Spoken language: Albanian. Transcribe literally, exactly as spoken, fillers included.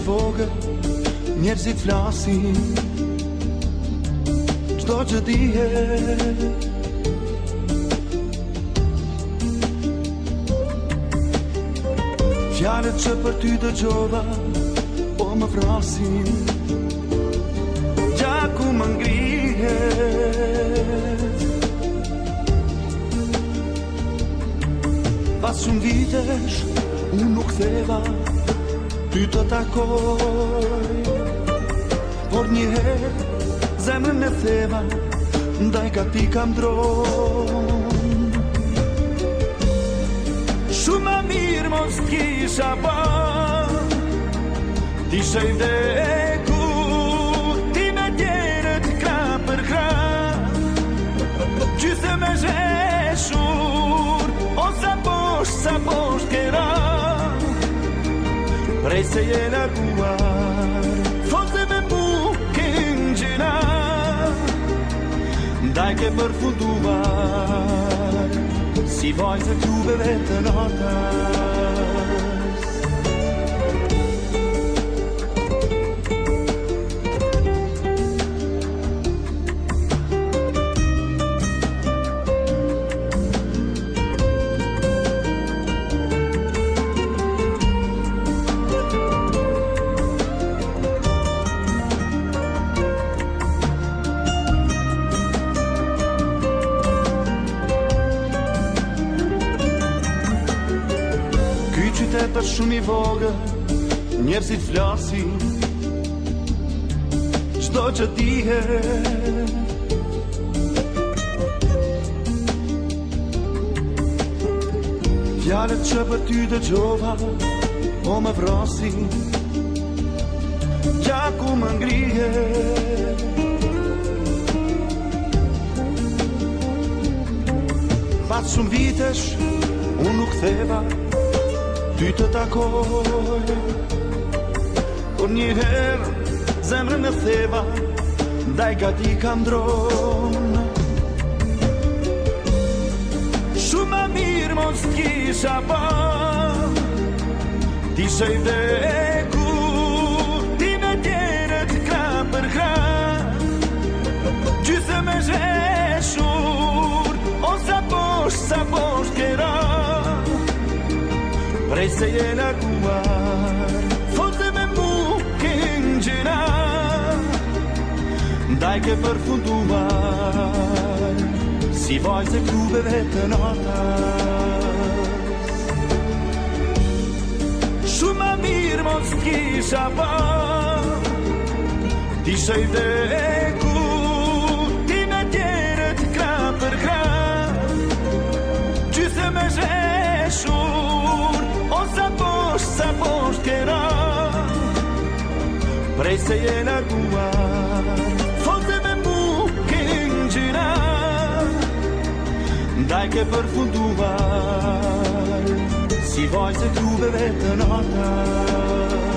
vogël, njerëzit flasin çdo që dihet. Fjalët që për ty dëgjova, po më vrasin, gjaku më ngrihet. Pas shumë vitesh, unë nuk theva ty të takoj, por njëherë zemrën e theva, ndaj ka ti kam dron. Shumë ma mirë mos t'kisha ba, ti shej vdekur, ti me tjerët kra për kra, gjysë me zheshur, o sa poshtë, sa poshtë kera, prej se je larguar, fote me mu kënë gjina, ndaj ke përfunduar, si vajzë klubeve të natës. Qytet është shumë i vogël, njerëzit flasin çdo që dihet. Fjalët që për ty dëgjova, po më vrasin, gjaku më ngrihet. Pas shumë vitesh, unë nuk theva ty të takoj, por njëherë zemrën e theva, ndaj ka ti kam dron. Shumë ma mirë mos t'kisha ba, ti shej vdekur, ti me tjerët kra për kra, gjysë me zheshur, o sa poshtë, sa poshtë kera, prej se je larguar, fote me mu kënë gjina, ndaj ke përfunduar, si vajzë e klubeve të natës. Shumë ma mirë mos t'kisha ba, ti shej vdekur, ti me tjerët kra për kra, gjysë me zheshur, o sa poshtë, sa poshtë kera, prej se je larguar, fote me mu kënë gjina, ndaj ke përfunduar, si vajzë e klubeve të natës.